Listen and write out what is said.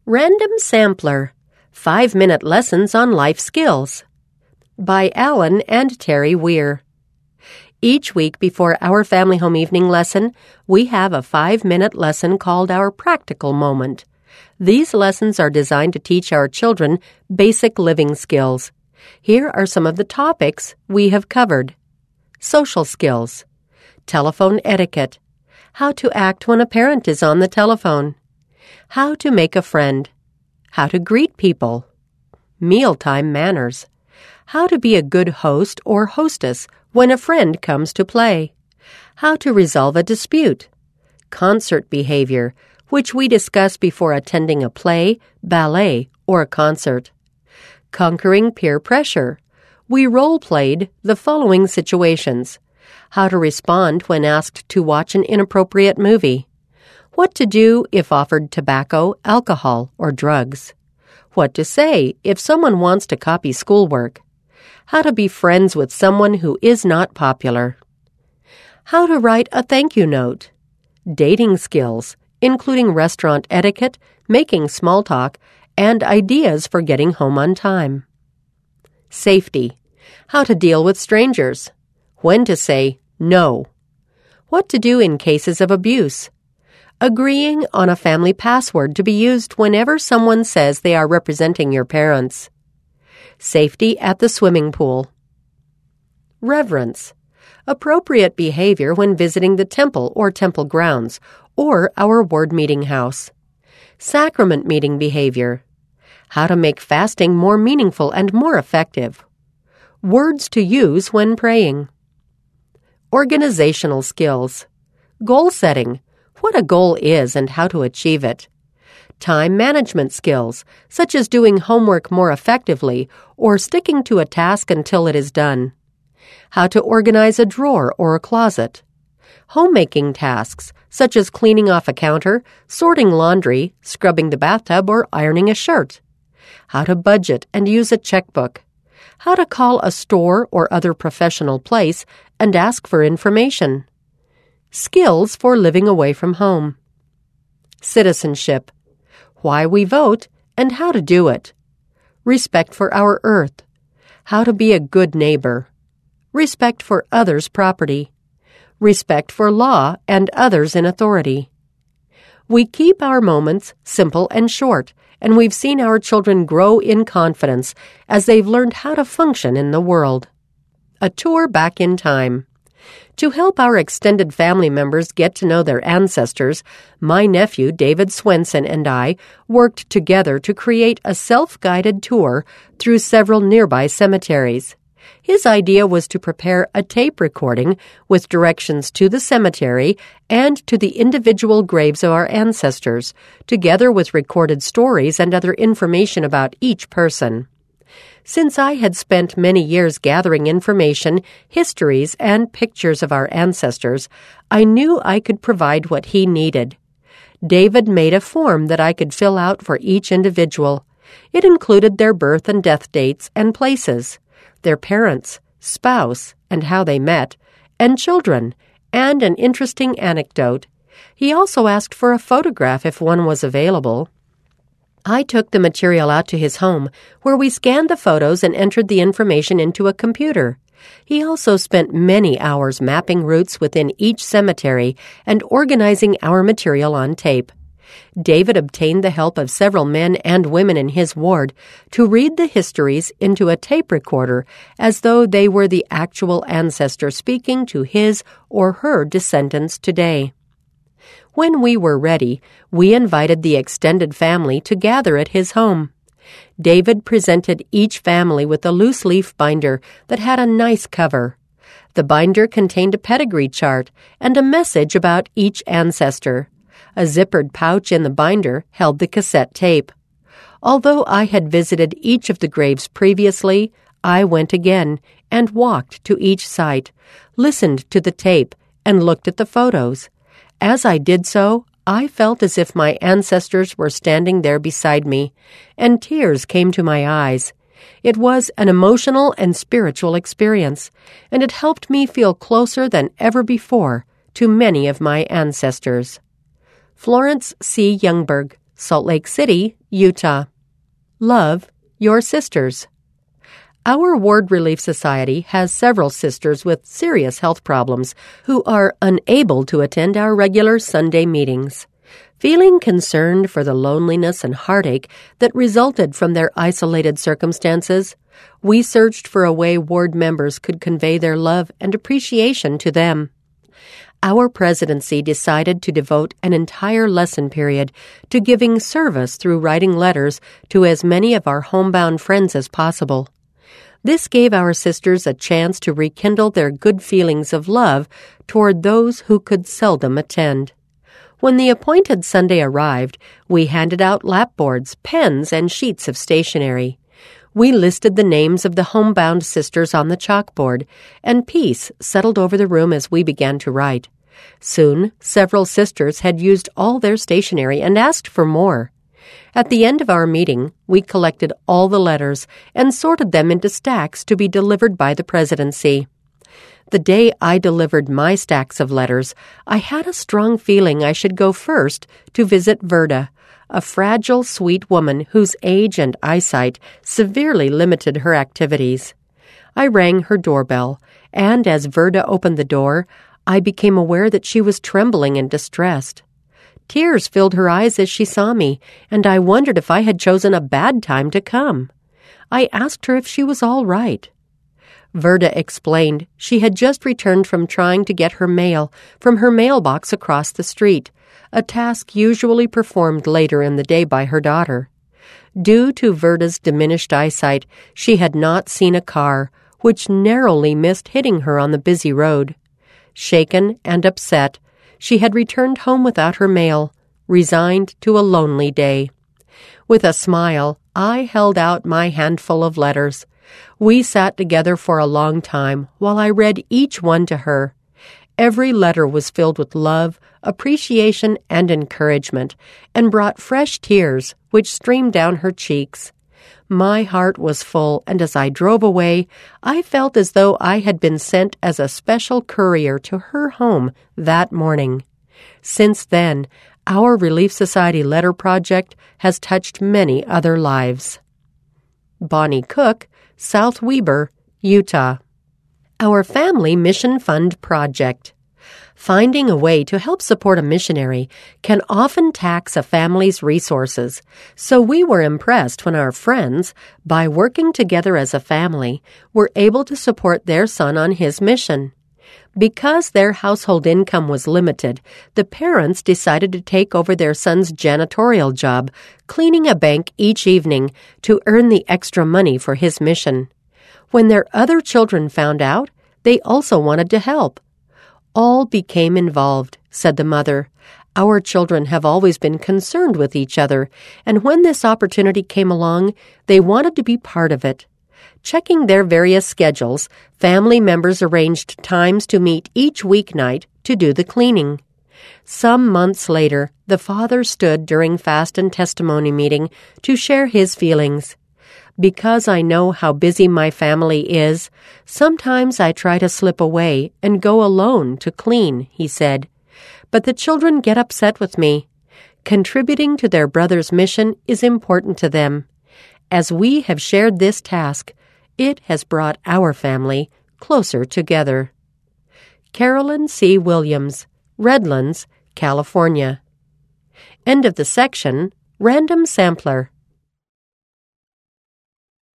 Random Sampler: 5-Minute Lessons on Life Skills by Alan and Terry Weir. Each week before our family home evening lesson, we have a 5-minute lesson called our Practical Moment. These lessons are designed to teach our children basic living skills. Here are some of the topics we have covered. Social skills, telephone etiquette, how to act when a parent is on the telephone, how to make a friend, how to greet people, mealtime manners, how to be a good host or hostess when a friend comes to play, how to resolve a dispute, concert behavior, which we discuss before attending a play, ballet, or a concert, conquering peer pressure. We role-played the following situations: how to respond when asked to watch an inappropriate movie, what to do if offered tobacco, alcohol, or drugs, what to say if someone wants to copy schoolwork, how to be friends with someone who is not popular, how to write a thank you note, dating skills, including restaurant etiquette, making small talk, and ideas for getting home on time. Safety, how to deal with strangers, when to say no, what to do in cases of abuse, agreeing on a family password to be used whenever someone says they are representing your parents, safety at the swimming pool. Reverence, appropriate behavior when visiting the temple or temple grounds, or our ward meeting house. Sacrament meeting behavior, how to make fasting more meaningful and more effective. Words to use when praying. Organizational skills, goal setting, what a goal is and how to achieve it. Time management skills, such as doing homework more effectively or sticking to a task until it is done. How to organize a drawer or a closet. Homemaking tasks, such as cleaning off a counter, sorting laundry, scrubbing the bathtub, or ironing a shirt. How to budget and use a checkbook. How to call a store or other professional place and ask for information. Skills for living away from home. Citizenship, why we vote and how to do it. Respect for our earth, how to be a good neighbor. Respect for others' property. Respect for law and others in authority. We keep our moments simple and short, and we've seen our children grow in confidence as they've learned how to function in the world. A tour back in time. To help our extended family members get to know their ancestors, my nephew, David Swenson, and I worked together to create a self-guided tour through several nearby cemeteries. His idea was to prepare a tape recording with directions to the cemetery and to the individual graves of our ancestors, together with recorded stories and other information about each person. Since I had spent many years gathering information, histories, and pictures of our ancestors, I knew I could provide what he needed. David made a form that I could fill out for each individual. It included their birth and death dates and places, their parents, spouse, and how they met, and children, and an interesting anecdote. He also asked for a photograph if one was available. I took the material out to his home, where we scanned the photos and entered the information into a computer. He also spent many hours mapping routes within each cemetery and organizing our material on tape. David obtained the help of several men and women in his ward to read the histories into a tape recorder as though they were the actual ancestor speaking to his or her descendants today. When we were ready, we invited the extended family to gather at his home. David presented each family with a loose-leaf binder that had a nice cover. The binder contained a pedigree chart and a message about each ancestor. A zippered pouch in the binder held the cassette tape. Although I had visited each of the graves previously, I went again and walked to each site, listened to the tape, and looked at the photos. As I did so, I felt as if my ancestors were standing there beside me, and tears came to my eyes. It was an emotional and spiritual experience, and it helped me feel closer than ever before to many of my ancestors. Florence C. Youngberg, Salt Lake City, Utah. Love, your sisters. Our Ward Relief Society has several sisters with serious health problems who are unable to attend our regular Sunday meetings. Feeling concerned for the loneliness and heartache that resulted from their isolated circumstances, we searched for a way Ward members could convey their love and appreciation to them. Our presidency decided to devote an entire lesson period to giving service through writing letters to as many of our homebound friends as possible. This gave our sisters a chance to rekindle their good feelings of love toward those who could seldom attend. When the appointed Sunday arrived, we handed out lapboards, pens, and sheets of stationery. We listed the names of the homebound sisters on the chalkboard, and peace settled over the room as we began to write. Soon, several sisters had used all their stationery and asked for more. At the end of our meeting, we collected all the letters and sorted them into stacks to be delivered by the presidency. The day I delivered my stacks of letters, I had a strong feeling I should go first to visit Verda, a fragile, sweet woman whose age and eyesight severely limited her activities. I rang her doorbell, and as Verda opened the door, I became aware that she was trembling and distressed. Tears filled her eyes as she saw me, and I wondered if I had chosen a bad time to come. I asked her if she was all right. Verda explained she had just returned from trying to get her mail from her mailbox across the street, a task usually performed later in the day by her daughter. Due to Verda's diminished eyesight, she had not seen a car, which narrowly missed hitting her on the busy road. Shaken and upset, she had returned home without her mail, resigned to a lonely day. With a smile, I held out my handful of letters. We sat together for a long time while I read each one to her. Every letter was filled with love, appreciation, and encouragement, and brought fresh tears, which streamed down her cheeks. My heart was full, and as I drove away, I felt as though I had been sent as a special courier to her home that morning. Since then, our Relief Society letter project has touched many other lives. Bonnie Cook, South Weber, Utah. Our Family Mission Fund Project. Finding a way to help support a missionary can often tax a family's resources, so we were impressed when our friends, by working together as a family, were able to support their son on his mission. Because their household income was limited, the parents decided to take over their son's janitorial job, cleaning a bank each evening to earn the extra money for his mission. When their other children found out, they also wanted to help. All became involved, said the mother. Our children have always been concerned with each other, and when this opportunity came along, they wanted to be part of it. Checking their various schedules, family members arranged times to meet each weeknight to do the cleaning. Some months later, the father stood during fast and testimony meeting to share his feelings. Because I know how busy my family is, sometimes I try to slip away and go alone to clean, he said. But the children get upset with me. Contributing to their brother's mission is important to them. As we have shared this task, it has brought our family closer together. Carolyn C. Williams, Redlands, California. End of the section. Random Sampler.